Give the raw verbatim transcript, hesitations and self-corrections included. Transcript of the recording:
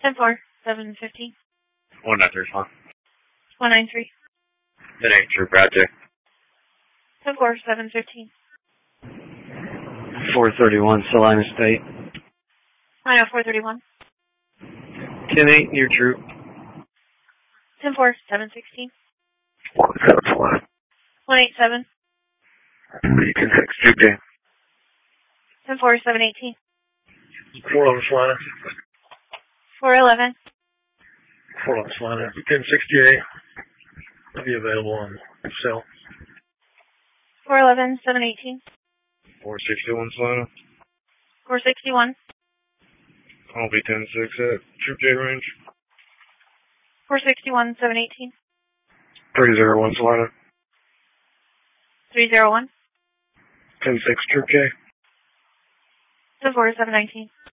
ten four, seven fifteen. one nine three one. one nine three. ten eight, True Project. ten four, seven fifteen. four thirty-one, Salina State. nine oh four thirty-one. ten eight, near True. ten four, seven sixteen. one seven one. one eight seven. ten six, True J. ten four, seven eighteen. four eleven, Salina. four eleven. four eleven, Salina. ten sixty-eight. I'll be available on cell. four eleven, seven eighteen. four sixty-one, Salina. four sixty-one. I'll be ten six at Troop J range. four sixty-one, seven eighteen. three zero one, Salina. three zero one. ten six, Troop J. ten four, seven nineteen.